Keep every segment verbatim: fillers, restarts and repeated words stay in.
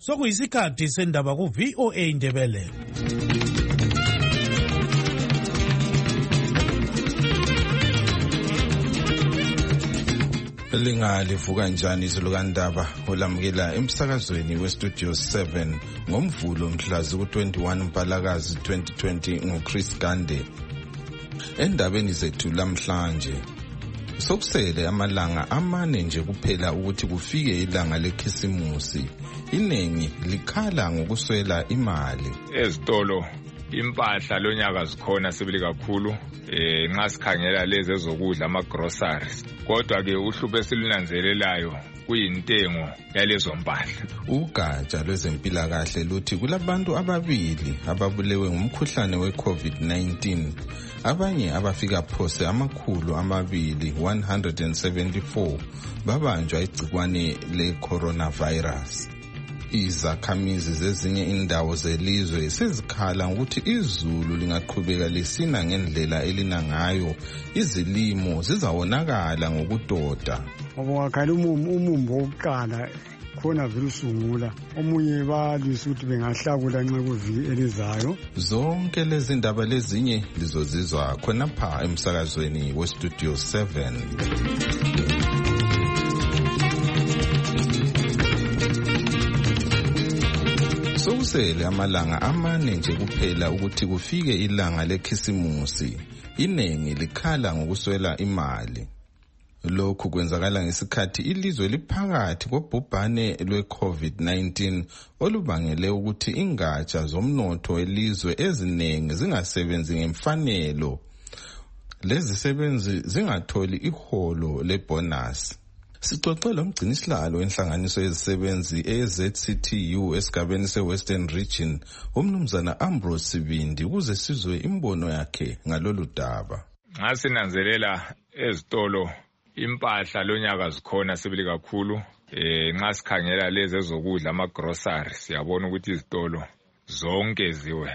Sokuyisikhathi sendaba ku V O A Ndebele. Lingalivuka njani izulukandaba olamukela emsakazweni westudio seven ngomvulo mhlazi ku twenty-one Mpalakazi twenty twenty ngoChris Gande. Endabeni zethu lamhlanje sokusele amalanga amane nje kuphela ukuthi kufike ilanga lekhisimusi. Inengi likhala ngokuswela imali. Ezitolo impahla lonyaka zikhona sibili kakhulu eh nxa sikhangela lezi ezokudla ama groceries. Kodwa ke uhlupho esilunanzelelayo kuyintengo yalezo mpahla. Ugatsha lwezempilakahle luthi kulabantu ababili ababulewe ngumkhuhlane we COVID nineteen. Abanye abafika phose amakhulu amabili one hundred seventy-four babanjwa igcikwane le coronavirus. Izakhamizi zezinye indawo zelizwe sezikhala ukuthi izulu lingaqhubeka lisina ngendlela elina ngayo, izilimo zizawonakala ngokudoda. Obakhala umumbo wokuqala khona vele usungula, omunye balisa ukuthi bengahlakula nxa kuvi elizayo. Zonke lezi ndaba lezinye lizozizwa khonapha emsakazweni westudio seven. Sokusele amalanga amane nje kuphela ukuthi kufike ilanga lekhisimusi. Inengi likhala ngokuswela imali. Lokhu kwenzakala ngesikhathi ilizwe liphakathi kobhubhane lwe-COVID nineteen olubangele ukuthi ingatsha zomnotho elizwe eziningi zingasebenzi ngemfanelo. Lezi sebenzi zingatholi iholo lebonus. Sixoxela umgcinisihlalo wenhlanganiso yezisebenzi e-Z C T U esigabeni se-Western Region, umnumzana Ambrose Sibindi, ukuze sizwe imbono yakhe ngalolu daba. Nxa sinanzelela ezitolo impahla lonyaka zikhona sibili kakhulu eh nxa sikhangela lezi ezokudla ama groceries siyabona ukuthi izitolo zonke ziwe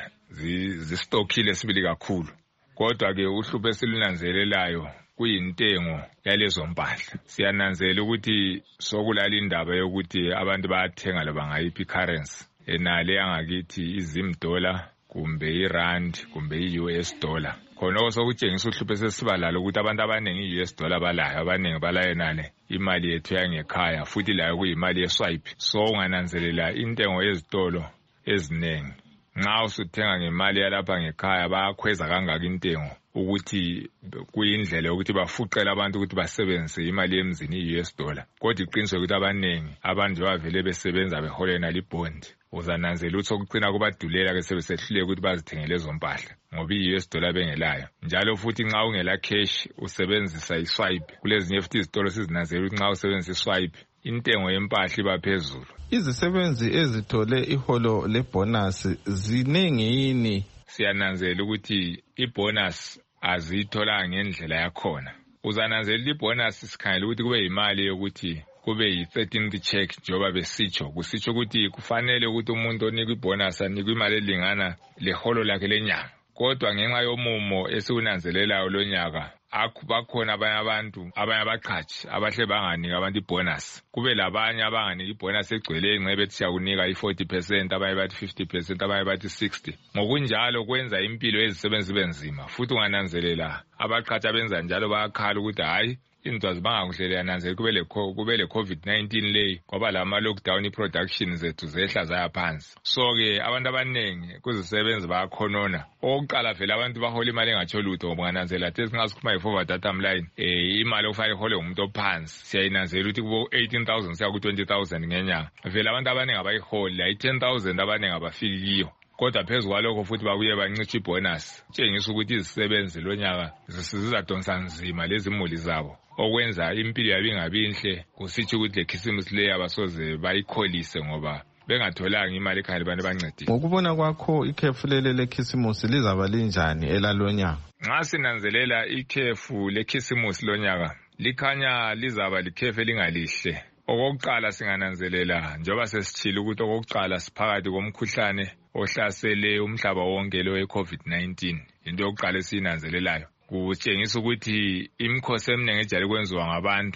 zistokile sibili kakhulu. Kodwa ke uhlupho esilunanzelelayo kuyintengo yalezo mpahla. Siyananzela ukuthi sokulala indaba yokuthi abantu bayathenga loba ngayiphi currency enale yangakithi izim dollar kumbe irand kumbe i-U S dollar. Khona sokutshengisa uhlupho esesibalalo ukuthi abantu abaningi i-U S dollar balayo, abaningi balayo nale imali yethu yangekhaya futhi layo kuyimali ye-swipe. So ungananzelela intengo yezitolo ezinengi. Nxa usuthenga ngemali yalapha ngekhaya bayakhweza kangaka intengo ukuthi kuyindlela ukuthi bafuqela abantu ukuthi basebenzise imali yemzini i-U S dollar. Kodwa iqiniso ukuthi abaningi abantu bavele besebenza beholena libond. Uzananzela ukuthi okucina kubadulela ke sebesehluleka ukuthi bazithengele lezo mpahla ngoba i-U S dollar bengelayo. Njalo futhi nxa ungela cash usebenzisa i-swipe. Kulezinye futhi izitolo sizinanzela ukuthi nxa usebenzisa i-swipe intengo yempahla iba phezulu. Izisebenzi ezithole iholo lebonus zinengi yini? Siyananzela ukuthi ibonus azithola ngendlela yakhona. Uzananzela ibonus sikhangela ukuthi kube imali yokuthi kube yi-thirteenth check njengoba besitsho. Kusitsho ukuthi kufanele ukuthi umuntu onikwe ibonus anikwe imali elingana leholo lakhe lenyanga. Kodwa ngenxa yomumo esiwunanzelelayo lonyaka bakhona abanye abantu abanye abaqhatshi abahle banganika abantu ibonus. Kube labanye abanganika ibonus egcwele engcebe bethi siyakunika i-forty percent, abanye bathi fifty percent, abanye bathi sixty. Ngokunjalo kwenza impilo ezisebenzi benzima. Futhi ungananzelela abaqhatshi abenza njalo bayakhala ukuthi hayi into azibangakuhle yananzela kube le kube le COVID nineteen le ngoba lama lockdown i-production zethu zehla zaya phansi. So ke abantu abaningi kuzisebenzi bayakhonona. Oqala vele abantu bahola imali engatsho lutho ngoba ngananzela ukuthi singasikhuma i-forward data line eh imali ofake ihole umuntu ophansi siyayinanzela ukuthi kubo eighteen thousand siya ku twenty thousand ngenyanga. Vele abantu abaningi abayiholi ayi ten thousand abaningi abafiki kiyo. Kodwa phezulu kwalokho futhi babuye bancisha ibonus. Tshengisa ukuthi izisebenzi lonyaka zisizadonsa nzima lezi imuli zabo. Okwenza impilo yabi ngabinhle kusitsho ukuthi lekhisimusi le abasoze bayikholise ngoba bengatholanga imali ekhaya abantu bancedile. Ngokubona kwakho ikhefu lele lekhisimusi lizaba linjani elalonyaka? Nxa sinanzelela ikhefu lekhisimusi lonyaka likhanya lizaba likhefu elingalihle. Okokuqala singananzelela njengoba sesitshila ukuthi okokuqala siphakathi komkhuhlane ohlasele umhlaba wonke lo we-COVID nineteen. Into yokuqala esiyinanzelelayo kutshengisa ukuthi imikhosi eminingi ejayele kwenziwa ngabantu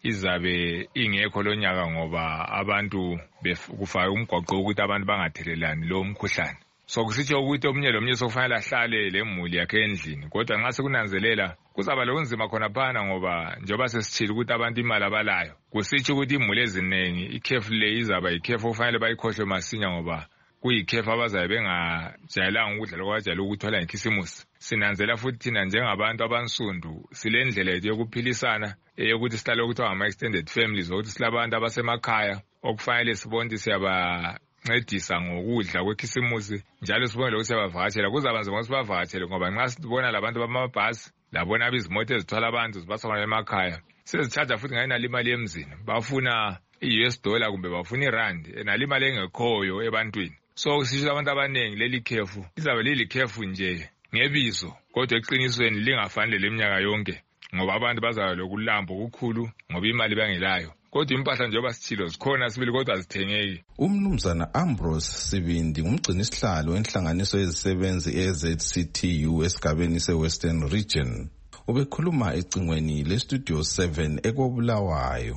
izabe ingekho lonyaka ngoba abantu kufaka umgwaqo ukuthi abantu bangathelelani lo mkhuhlane. So kusitsho ukuthi omunye lomunye sokufanele ahlale lemuli yakhe endlini, kodwa nxa sekunanzelela kuzaba lokunzima khona phana ngoba njengoba sesithile ukuthi abantu imali abalayo. Kusitsho ukuthi imuli eziningi ikhefu le izaba ikhefu ofanele bayikhohlwe masinya ngoba kuyikhefu abazabe bengajayelanga ukudla lokwajayela ukuthola ngekhisimusi. Sinanzela futhi thina njengabantu abansundu silendlela yethu yokuphilisana eyokuthi sihlale ukuthiwa ngama-extended families ukuthi silabantu abasemakhaya okufanele sibone siyaba ncedisa ngokudla kwekhisimusi njalo sibone lokhu siyabavakatshela. Kuzaba nzima ukuthi sibavakatshele ngoba nxa sibona labantu bamabhasi labona abizimoto ezithwala abantu zibasa khona emakhaya sezicharge futhi ngayinali imali emzini, bafuna i-U S dollar kumbe bafuna irandi enali imali engekhoyo ebantwini. So sisho abantu abaningi leli khefu lizabe lili khefu nje ngebizo, kodwa eqinisweni lingafanele leminyaka yonke ngoba abantu bazabe lokulambo okukhulu ngoba imali bangelayo. Kodwa impahla njengoba sithilo zikhona sibili kodwa azithengeki. Umnumzana Ambrose Sibindi ngumgcini isihlalo enhlanganiso yezisebenzi e-Z C T U esigabeni se-Western Region. Ubekhuluma ecingweni le-Studio seven ekobulawayo.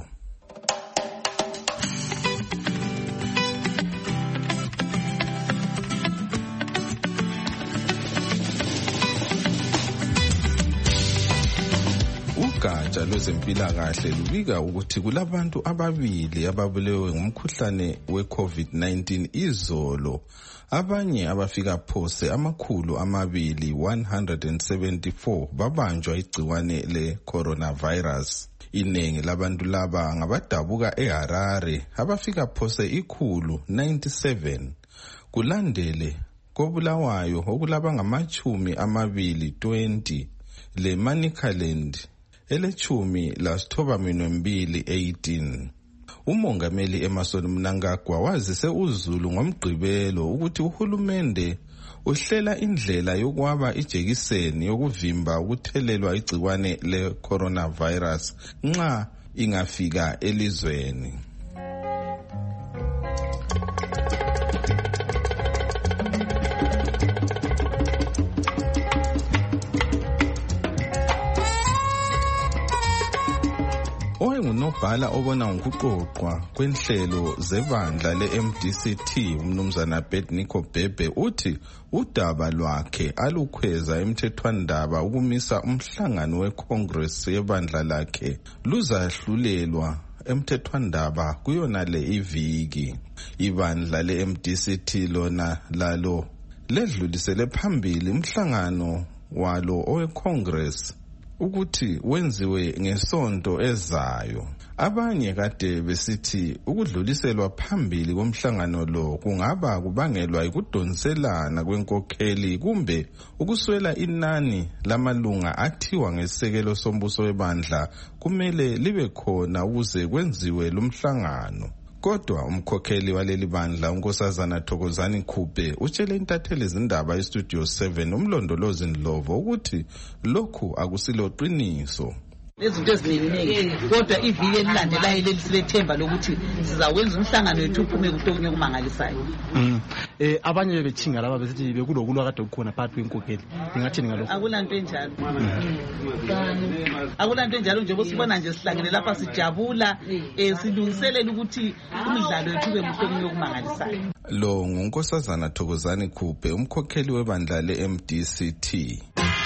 Ugatsha lwezempilakahle lubika ukuthi kulabantu ababili ababulewe ngumkhuhlane we-COVID nineteen izolo, abanye abafika phose amakhulu amabili one hundred seventy-four babanjwa igciwane le-coronavirus. Inengi labantu laba ngabadabuka eHarare abafika phose ikhulu ninety-seven, kulandele kobulawayo okulaba ngamachumi amabili twenty le Manicaland elechumi lasithoba minwembili eighteen. Umongameli Emmerson Mnangagwa wazise uZulu ngomgqibelo ukuthi uhulumende uhlela indlela yokwaba ijekiseni yokuvimba ukuthelelwa igciwane le-coronavirus nxa ingafika elizweni. Owengunobhala obona ngokuqoqwa kwenhlelo zebandla le-M D C T umnumzana Bednico Bebe uthi udaba lwakhe alukhweza emthethwandaba ukumisa umhlangano weCongress yebandla lakhe luzahlulelwa emthethwandaba kuyona le iviki. Ibandla le-M D C T lona lalo ledlulisele phambili umhlangano walo oweCongress ukuthi wenziwe ngesonto ezayo. Abanye kade besithi ukudluliselwa phambili komhlangano lo kungaba kubangelwa ikudonselana kwenkokheli kumbe ukuswela inani lamalunga athiwa ngesekelo sombuso webandla kumele libe khona ukuze kwenziwe lumhlangano. Kodwa umkhokheli waleli bandla unkosazana Thokozani Khube utshele intatheli izindaba eStudio seven umlondolozi Ndlovu ukuthi lokhu akusilo qiniso. Lezinto eziningi kodwa iviki elilandelayo lelisithemba lokuthi sizawenza umhlangano wethu uphume kutokunye kumangalisayo. Mm. Eh abanye bebethinga laba besithi bekulokulwa kade kukhona phakathi kwenkokheli. Ningathini ngalokho? Akulanto enjalo. Akulanto enjalo nje bosibona nje sihlangene lapha sijabula eh silungiselela ukuthi umdlalo wethu ube kutokunye kumangalisayo. Lo ngunkosazana Thokozani Khube umkhokheli webandla le-M D C T.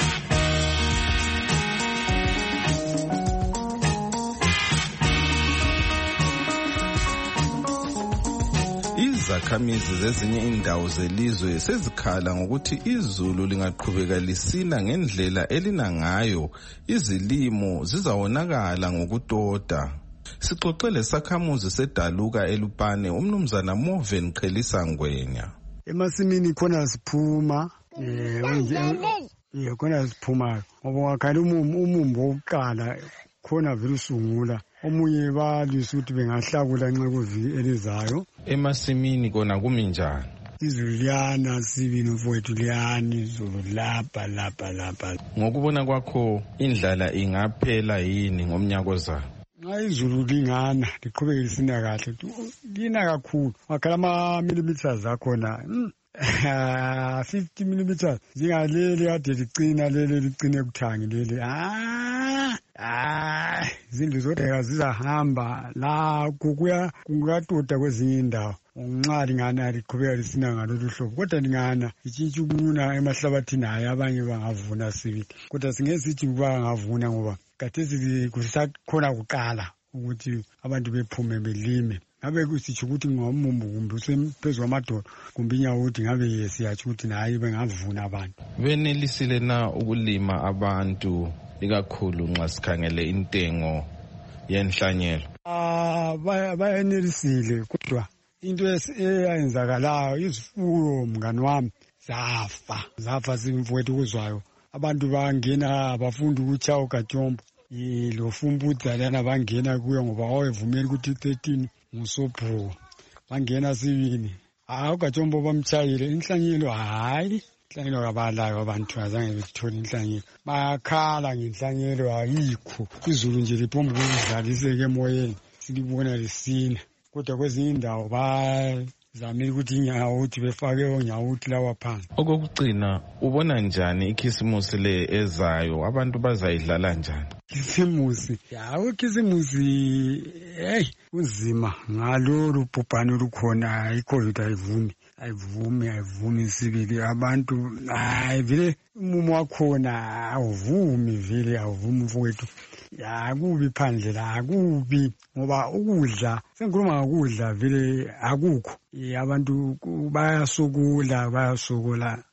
Izakhamizi zezinye indawo zelizwe sezikhala ngokuthi izulu lingaqhubeka lisina ngendlela elina ngayo izilimo zizawonakala ngokutoda. Sixoxele sakhamuzi sedaluka eLupane umnumzana Moven Qhelisa Ngwenya. Emasimini khona siphuma eh eh khona siphuma ngoba wakhala umumbo oqala khona vele usungula. Omunye balisa ukuthi bengahlakula nxa kuviki elizayo. Emasimini kona kumi njani? Izulu liyana sibini mfowethu liyani izulu lapha lapha lapha. Ngokubona kwakho indlala ingaphela yini ngomnyaka ozayo? Nxa izulu lingana liqhubeke lisina kahle lina kakhulu. Wakhala ama millimeters akhona fifty millimeters zingaleli kade licina leli licine kuthangi leli. Ah hayi izindlu zodwa zizahamba la kukuya kungatoda kwezinye indawo unxali ngana liqhubeka lisina ngalolu hlobo kodwa lingana itshintshi ukuna emahlabathini hayi abanye bangavuna sibili kodwa singesithi bangavuna ngoba khathesi kusakhona kuqala ukuthi abantu bephume belime ngabe kusitsho ukuthi ngomumbu kumbe usemphezu kwamadolo kumbe inyawo ukuthi ngabe yesiyatsho ukuthi nayi bengavuna abantu benelisile na ukulima abantu ikakhulu nxa sikhangele intengo yenhlanyelo ah bayenelisile kodwa into eyayenzakalayo izifuyo mngani wami zafa zafa simfowethu kuzwayo abantu bangena abafundi ukuthi awukatyombo lo fumbudza lana bangena kuyo ngoba wayevumela ukuthi thirteen ngusobhuko bangena sibini hayi ukatyombo bamtshayile inhlanyelo hayi inhlanyelo kabalayo abantu azange bethole inhlanyelo bayakhala ngenhlanyelo ayikho izulu nje liphomba ukudlaliseke emoyeni silibona lisina kodwa kwezinye indawo bazamile ukuthi inyawo ukuthi befake onyawuthi lawa phansi okokugcina ubona njani ikhisimusi le ezayo abantu bazayidlala njani ikhisimusi yawo ikhisimusi hey uzima ngalolu bhubhane olukhona iCovid ayivumi ayivumi ayivumi sibili abantu hayi vele umumo wakhona awuvumi vele awuvumi mfowethu yakubi phandle la akubi ngoba ukudla sengikhuluma ngokudla vele akukho abantu bayasukula bayasukula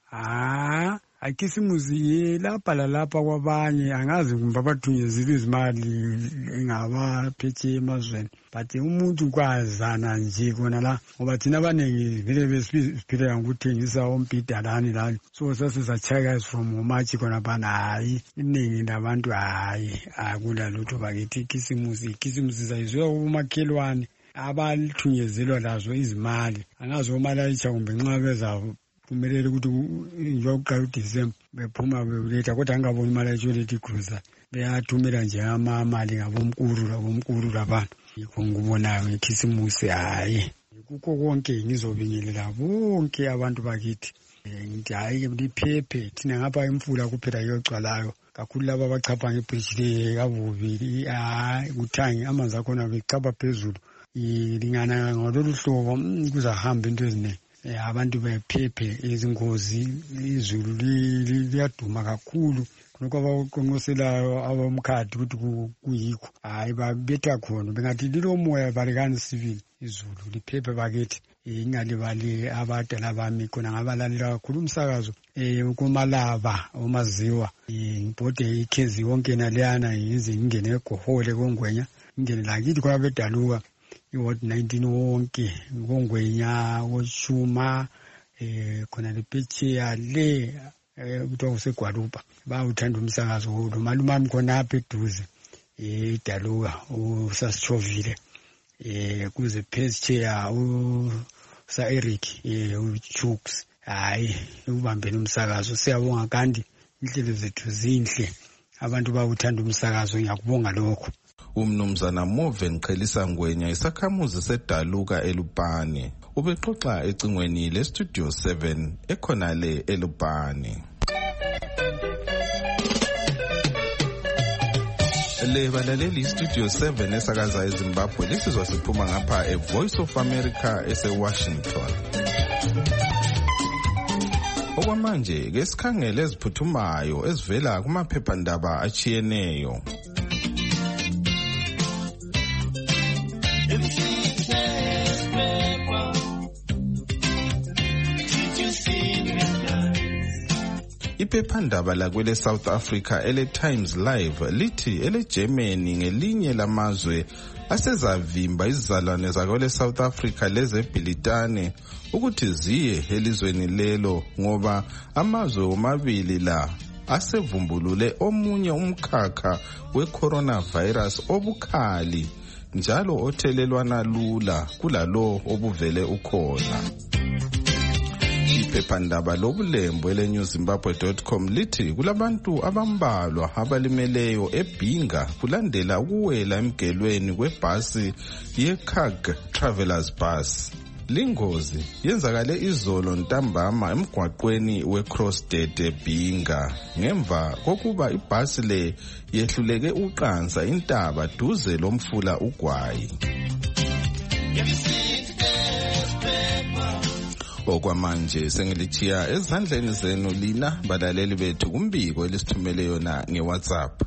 ah akhisimusi lapha lalapha kwabanye angazi kumbe abathunyezile izimali ngabaphethe emazweni but umuntu kwazana nje kona la ngoba thina abaningi vele besiphilela ngokuthengisa ompidalani lani so sasizachaka from much kona bana hayi iningi labantu hayi akula lutho bakithi ikhisimusi ikhisimusi sayizwe umakhelwane abathunyezilwa lazo izimali angazi omalayitsha kumbe nxa beza kumelele ukuthi njokuqala uDecember bephuma beletha kodwa angaboni imali ayitsholethi cruiser beyathumela nje amamali ngabomkuru labomkuru labantu yikho ngikubonayo ngekhisimusi hayi kukho konke ngizobingelela bonke abantu bakithi ngithi hayi liphephe thina ngapha imfula kuphela yogcwalayo kakhulu laba abachapha ngebridge le kabubili hayi kuthangi amanzi akhona bechapha phezulu lingana ngololu hlobo kuzahamba into eziningi abantu bephephe izingozi izulu liyaduma kakhulu khonokho abakuqonqoselayo abomkhadi ukuthi kuyikho hayi babetha khona bengathi lilomoya balekani sivile izulu liphephe bakithi ingalibali abadala bami khona ngabalalela kakhulu umsakazo um kumalaba omaziwa ngibhode ikhezi yonke naleyana yize ngingene egohole kongwenya ngingene lakithi khona bedaluka iward nineteen wonke ngongwenya woshuma eh khona lepetsheya le kuthiwa kusegwalupa bawuthanda umsakazo lo malume ami khona apha eduze eh daluka usasichovile eh kuze petsheya usa Eric eh uchooks hayi ubambene umsakazo siyabonga kanti inhlelo zethu zinhle abantu bawuthanda umsakazo ngiyakubonga lokho umnumzana Moven Qhelisa Ngwenya isakhamuzi sedaluka eLupane ubexoxa ecingweni le Studio seven ekhonale eLupane le balaleli Studio seven esakaza eZimbabwe lesizwa siphuma ngapha eVoice of America eseWashington okwamanje ke sikhangele eziphuthumayo ezivela kumaphephandaba achiyeneyo iphephandaba lakwele South Africa ele Times Live lithi ele Germany ngelinye lamazwe asezavimba izizalwane zakwele South Africa lezebhilitane ukuthi ziye elizweni lelo ngoba amazwe omabili la asevumbulule omunye umkhakha we-coronavirus obukhali njalo othelelwana lula kulalo obuvele ukhona. Iphephandaba lobulembu ele new zimbabwe dot com lithi kulabantu abambalwa abalimeleyo eBhinga kulandela ukuwela emgelweni kwebhasi ye-Carg Travelers Bus. Lingozi yenzakale izolo ntambama emgwaqweni weCrossdede Binga ngemva kokuba ibhasi le yehluleke uqansa intaba duze lomfula uGwayi. Okwamanje sengilithiya ezandleni zenu lina balaleli bethu kumbiko elisithumele yona ngeWhatsApp.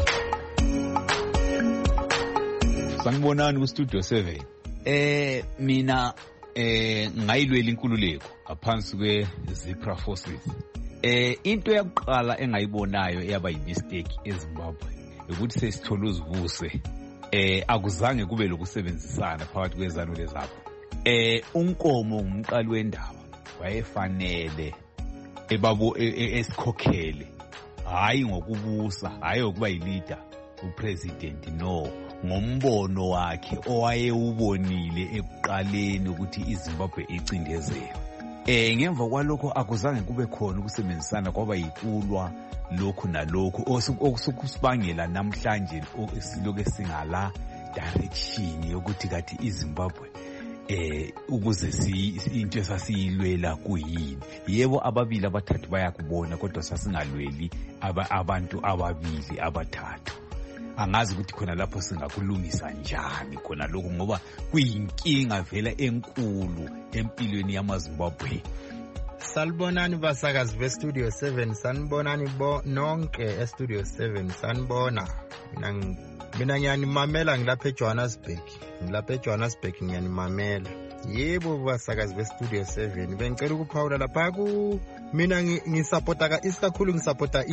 Sanibonani ku Studio seven. Eh mina eh ngayilwela inkululeko ngaphansi kwe Zipra Forces. Eh into yokuqala engayibonayo eyaba yimistake eZimbabwe ukuthi sesithola uzivuse eh akuzange kube lokusebenzisana phakathi kwezanu lezapho. Eh unkomo umqali wendaba wayefanele ebabo esikhokhele hayi ngokubusa hayi ukuba yileader upresident no ngombono wakhe owayewubonile ekuqaleni ukuthi iZimbabwe icindezelo. Eh ngemva kwalokho akuzange kube khona ukusebenzisana kwaba yikulwa lokhu nalokho okusukusibangela namhlanje siloke singala direction yokuthi kathi iZimbabwe eh ukuze si into esasiyilwela kuyini. Yebo ababili abathathu bayakubona kodwa sasingalweli aba abantu ababili abathathu. Angazi ukuthi khona lapho singakulungisa njani khona lokho ngoba kuyinkinga vela enkulu empilweni yamaZimbabwe. Salbonani basakazi be Studio seven, sanibonani bo nonke e Studio seven, sanibona. Mina mina ngiyanimamela ngilapha eJohannesburg. Ngilapha eJohannesburg ngiyanimamela. Yebo basakazi be Studio seven, bengicela ukuphawula lapha ku mina ngisupporta ka isikakhulu ngisupporta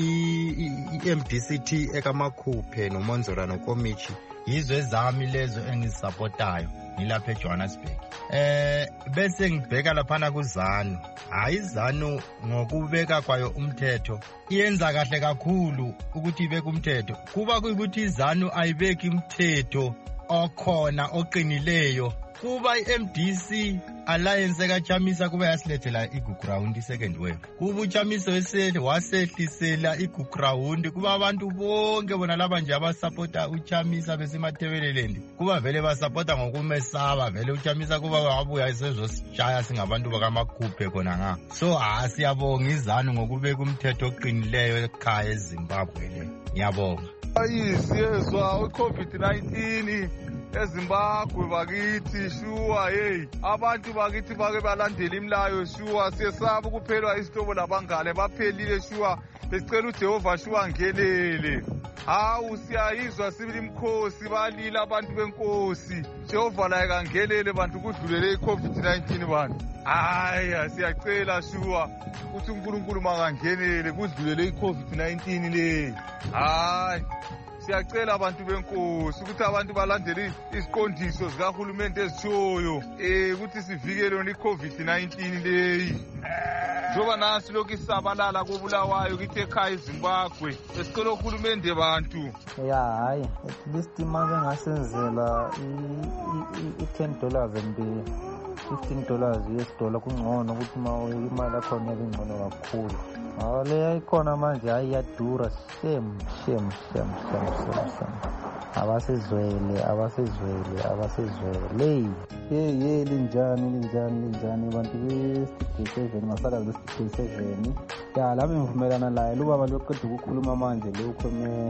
i-M D C T ekamakhuphe noMonzora noKomichi. Yizo ezami lezo engisupportayo ngilapha eJohannesburg. Eh bese ngibheka lapha kuZanu. Hayi iZanu ngokubeka kwayo umthetho iyenza kahle kakhulu ukuthi ibeke umthetho. Kuba kuyikuthi iZanu ayibeki umthetho okhona oqinileyo. Kuba i-M D C Alliance kaChamisa kuba yasilethela iGuground second wave. Kuba uChamisa wesele wasehlisela iGuground kuba abantu bonke bona laba nje abasupporta uChamisa besemathebelelendi. Kuba vele basupporta ngokumesaba vele uChamisa kuba wabuya isezosishaya singabantu bakamakhuphe khona nga. So ha siyabonga iZanu ngokubeka umthetho oqinileyo ekhaya eZimbabwe le. Ngiyabonga. Ayisiyezwa uCovid nineteen eZimbabwe bakithi shuwa hey abantu bakithi bake balandela imlayo shuwa siyesaba ukuphelwa isitobo labangale baphelile shuwa besicela uJehova shuwa ngelele. Hawu siyayizwa sibili imkhosi balila abantu benkosi Jehova la kangelele bantu kudlulele iCovid nineteen bantu. Hayi siyacela shuwa ukuthi uNkulunkulu makangenele kudlulele iCovid nineteen le. Hayi siyacela abantu benkosi ukuthi abantu balandele isiqondiso zikahulumende ezishoyo eh ukuthi sivikele iCovid nineteen leyi. Njoba nasi lokhu isabalala kobulawayo kithi ekhaya eZimbabwe esicela uhulumende bantu. Ya hayi at least imali engasenzela i-ten dollars and fifteen dollars U S dollar kungcono ukuthi imali yakho yabe ngcono kakhulu. Ah le yayikhona manje hayi yadura shem shem shem shem shem. Abasezwele abasezwele abasezwele hey hey linjani linjani linjani abantu be seven masala be seven ya lami ngivumelana laye lubaba loqeda ukukhuluma manje lokho me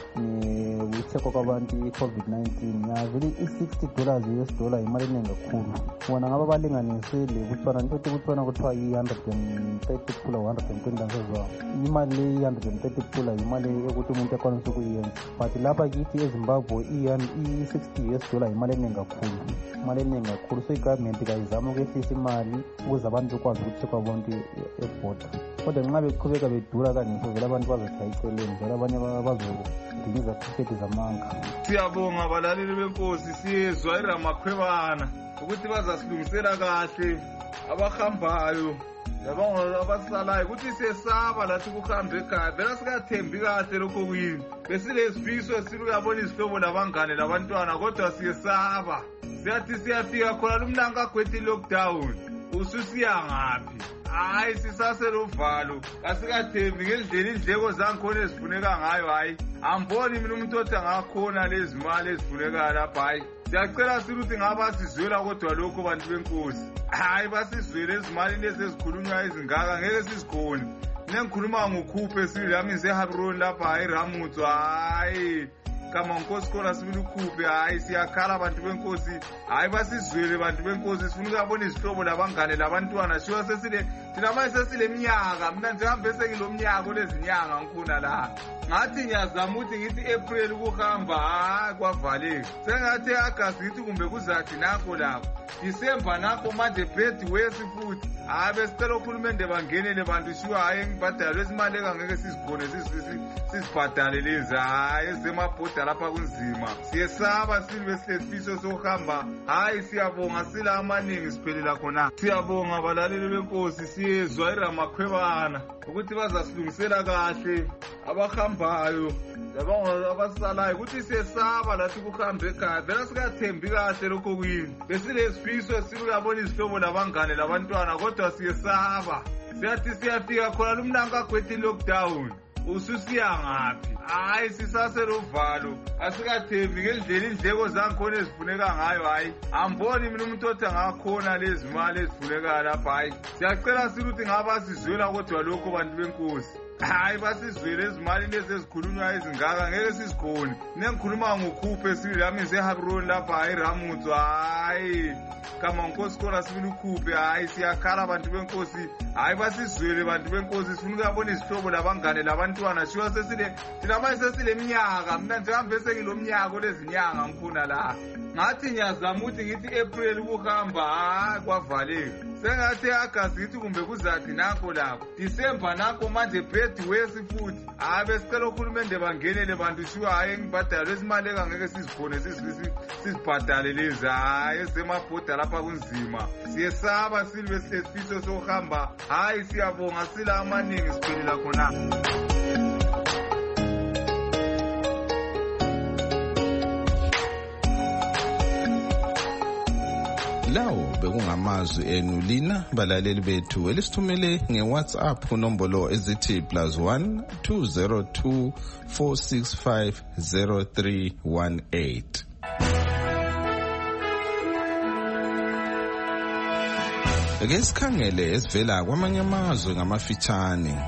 ni ukuthekwa kwabantu iCovid nineteen ya vele i-sixty dollars U S dollar imali eningi kakhulu. Wona ngaba balinganisele ukuthiwa into ekuthiwa kuthiwa i-one hundred thirty kula one hundred twenty ngazizwa imali le one hundred thirty kula imali ukuthi umuntu ekwanisa ukuyenza but lapha kithi eZimbabwe i-sixty U S dollar imali eningi kakhulu imali eningi kakhulu so igovernment kayizama ukwehlisa imali ukuze abantu bakwazi ukuthekwa abantu eborder kodwa nxa beqhubeka bedura kanje vele abantu bazochaya iceleni vele abanye bazodiliza tiketi zamanga. Siyabonga abalaleli benkosi siyezwa iramakhwebana ukuthi bazasilungisela kahle abahambayo abasalayo ukuthi siyesaba lathi kuhambe ekhaya vele sikathembi kahle lokho kuyini besilesifiso siluyabona izihlobo labangane labantwana kodwa siyesaba siyathi siyafika khona lumnanga kwethi lockdown ususiya ngaphi. Hayi sisasele uvalo kasikathembi ngendlela indleko zangikhona ezifuneka ngayo hayi amboni mina umuntu othi angakhona lezi mali ezifuneka lapha hayi siyacela sithi ukuthi ngaba sizwela kodwa lokho bantu benkosi hayi basizwele izimali lezi ezikhulunywa izingaka ngeke sizikhone nengikhuluma ngokhuphe siyami seHabron lapha eRamuthu hayi kama nkosi kola sibili ukhuphe hayi siyakhala abantu benkosi hayi basizwele bantu benkosi sifuna ukubona izihlobo labangane labantwana shiwa sesile thina manje sesile minyaka mina ngihambe sekilomnyaka lezinyanga ngikhona la ngathi ngiyazama ukuthi ngithi April ukuhamba hayi kwavaleka sengathi August ngithi kumbe kuzathi nakho lapho December nakho manje bed wesi futhi hayi besicela ukhulumende bangenele bantu shiwa hayi ngibhadala lesimali engeke sizikhone sizibhadale lezi hayi ezemabhoda lapha kunzima siyesaba silwe silefiso sokuhamba hayi siyabonga sila amaningi siphelela khona siyabonga balaleli benkosi siyezwa iramakhwebana ukuthi bazasilungisela kahle abahambayo yabona abasalayo ukuthi siyesaba lathi kuhambe ekhaya vela sikathembi kahle lokho kwini besilesifiso sikuyabona izihlobo labangane labantwana kodwa siyesaba siyathi siyafika khona lumnanka kwethi lockdown ususiya ngaphi hayi sisaselovalo asikathembi ngendlela indleko zangikhona ezifuneka ngayo hayi amboni mina umuntu othi angakhona lezi mali ezifuneka lapha hayi siyacela sithi ngaba sizwela kodwa lokho bantu benkosi hayi basizwele izimali lezi ezikhulunywa izingaka ngeke sizikhone nengikhuluma ngokhuphe siyami seHabron lapha eRamuthu hayi kama nkosi kola sibili ukhuphe hayi siyakhala abantu benkosi hayi basizwele bantu benkosi sifuna ukubona izihlobo labangane labantwana shiwa sesile thina manje sesile minyaka mina ngihambe sekilomnyaka lezinyanga ngikhona la ngathi ngiyazama ukuthi ngithi April ukuhamba hayi kwavaleka sengathi August ngithi kumbe kuzathi nakho lapho December nakho manje bed wesi futhi hayi besicela ukhulumende bangenele bantu shiwa hayi ngibhadala lesimali engeke sizikhone sizibhadale lezi hayi ezemabhoda lapha kunzima siyesaba silwe silefiso sokuhamba hayi siyabonga sila amaningi siphelela khona lawo bekungamazwi enu lina balaleli bethu elisithumele ngeWhatsApp kunombolo ezithi plus one two zero two four six five zero three one eight. Ake sikhangele esivela kwamanye amazwe ngamafitshane.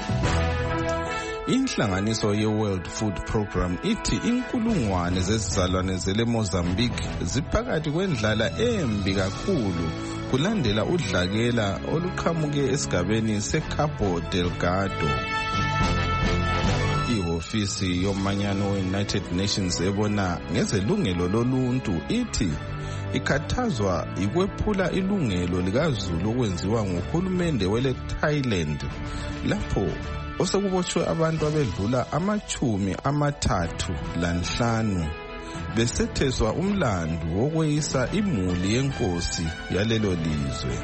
Inhlanganiso ye-World Food Program ithi inkulungwane zezizalwane zele Mozambique ziphakathi kwendlala embi kakhulu kulandela udlakela oluqhamuke esigabeni seCabo Delgado. Ihofisi yomanyano we-United Nations ebona ngezelungelo loluntu ithi ikhathazwa ikwephula ilungelo likazulu okwenziwa nguhulumende wele Thailand lapho osekubotshwe abantu abedlula amachumi amathathu lanhlanu besetheswa umlandu wokweyisa imuli yenkosi yalelo lizwe.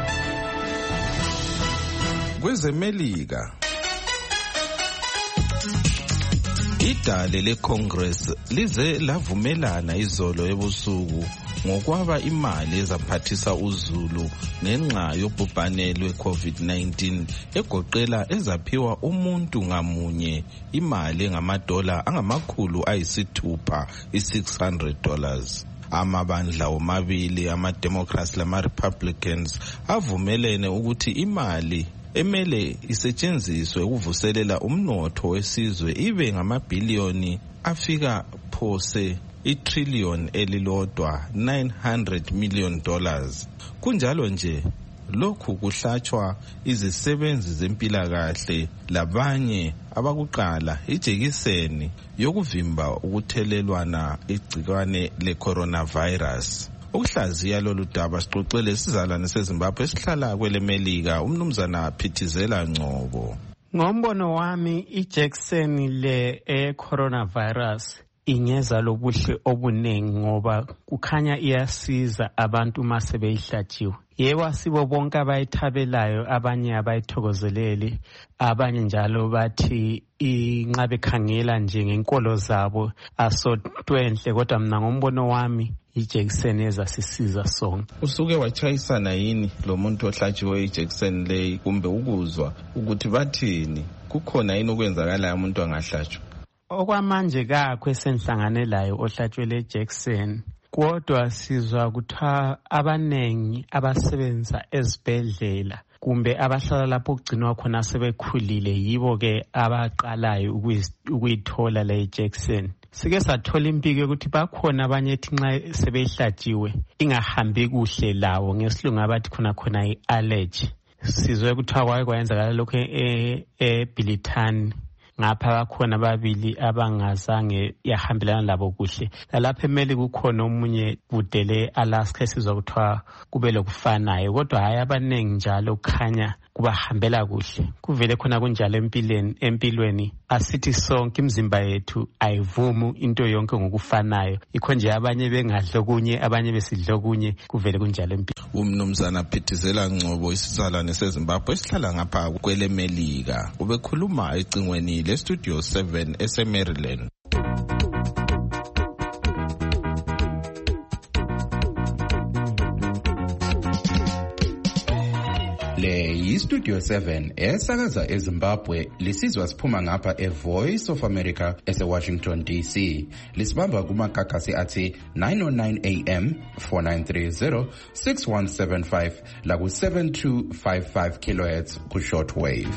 Kwezemelika idale leCongress lize lavumelana izolo ebusuku ngokwaba imali ezaphathisa uzulu ngenxa yobhubhane lwe-COVID nineteen egoqela ezaphiwa umuntu ngamunye imali engamadola angamakhulu ayisithupha i-six hundred dollars. Amabandla omabili ama-Democrats lama-Republicans avumelene ukuthi imali emele isetshenziswe ukuvuselela umnotho wesizwe ibe ngamabhiliyoni afika phose itrillion elilodwa nine hundred million dollars. Kunjalo nje lokhu kuhlatshwa izisebenzi zempilakahle labanye abakuqala ijekiseni yokuvimba ukuthelelwana igcikwane le-coronavirus. Ukuhlaziya lolu daba sixoxele sizalwane seZimbabwe esihlala kwelemelika umnumzana Phithizela Ngcobo. Ngombono wami ijekiseni le e-coronavirus ingeza lobuhle obunengi ngoba kukhanya iyasiza abantu uma sebeyihlatshiwe. Yebo asibo bonke abayithabelayo, abanye abayithokozeleli, abanye njalo bathi inxa bekhangela nje ngenkolo zabo asotwenhle, kodwa mina ngombono wami ijekiseni ezasisiza sonke. Usuke wachayisana yini lo muntu ohlatshiwe ijekiseni leyi kumbe ukuzwa ukuthi bathini? Kukhona yini okwenzakala umuntu angahlatshwa? Okwamanje kakho esenhlangane layo ohlatshwe le Jackson kodwa sizwa kuthiwa abanengi abasebenza ezibhedlela kumbe abahlala lapho kugcinwa khona sebekhulile yibo-ke abaqalayo ukuyithola le injection. Sike sathola impiko ukuthi bakhona abanye ethi nxa sebeyihlatshiwe ingahambi kuhle lawo, ngesilungu abathi khona khona i-allergy. Sizwe kuthiwa kwake kwayenzakala lokhu eBilitani, ngapha bakhona ababili abangazange yahambelana labo kuhle. Lalapha emeli kukhona omunye budele Alaska esizwa kuthiwa kube lokufanayo, kodwa hayi abanengi njalo kukhanya kubahambela kuhle. Kuvele khona kunjalo empilweni empilweni asithi sonke imizimba yethu ayivumu into yonke ngokufanayo, ikho nje abanye bengadlo kunye abanye besidlo kunye, kuvele kunjalo empilweni. Umnumzana Phithizela Ngcobo isizalwane seZimbabwe esihlala ngapha kwelemelika ubekhuluma ecingweni le Studio seven eseMaryland. Le yi-Studio seven esakaza eZimbabwe, lisizwa siphuma ngapha e-Voice of America ese-Washington D C. Lisibamba kumakakasi athi nine oh nine A M, four nine three zero, six one seven five la ku seven two five five kilohertz ku shortwave.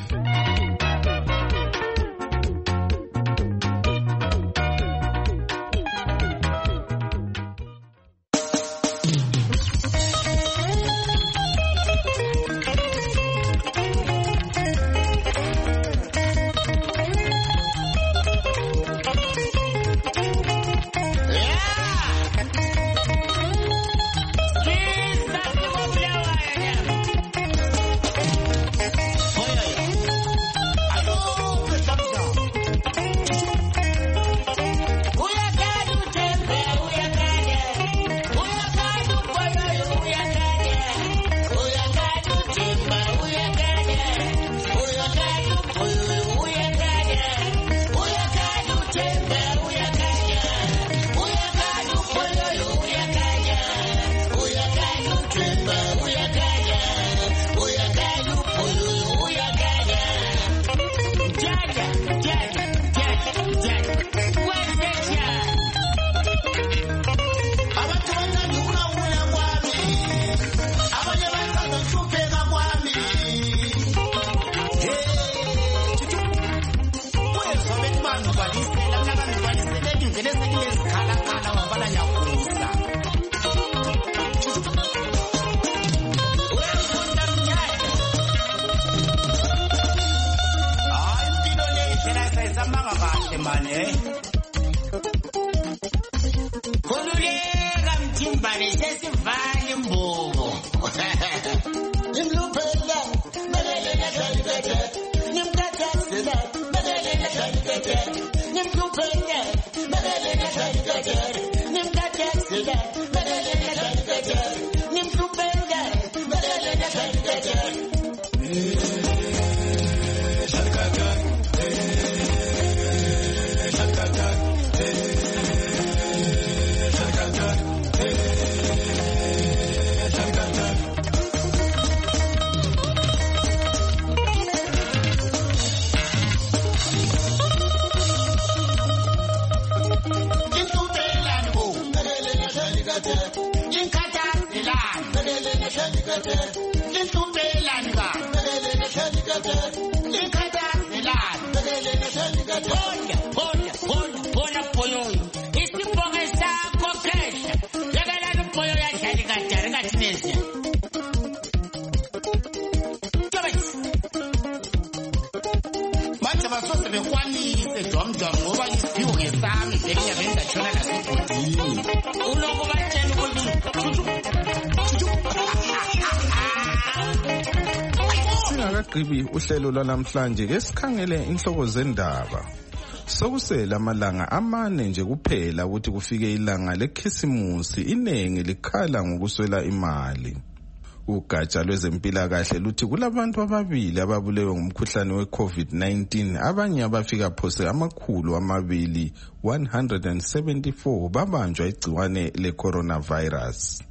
Singakagqibi uhlelo lwanamhlanje ke sikhangele inhloko zendaba. Sokusela amalanga amane nje kuphela ukuthi kufike ilanga lekhisimusi, inengi likhala ngokuswela imali. Ugatsha lwezempilakahle luthi kulabantu ababili ababulewe ngumkhuhlane we-COVID nineteen, abanye abafika phose amakhulu amabili one hundred seventy-four babanjwa igciwane le-coronavirus.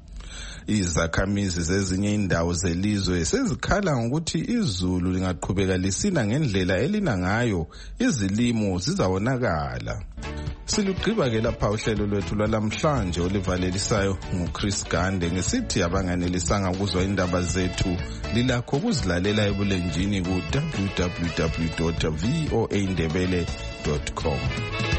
Izakhamizi zezinye indawo zelizwe sezikhala ngokuthi izulu lingaqhubeka lisina ngendlela elina ngayo, izilimo zizawonakala. Silugqiba ke lapha uhlelo lwethu lwalamhlanje olivalelisayo nguChris Gande ngesithi abanganelisanga ukuzwa indaba zethu lilakho ukuzilalela ebulenjini ku w w w dot v o a ndebele dot com.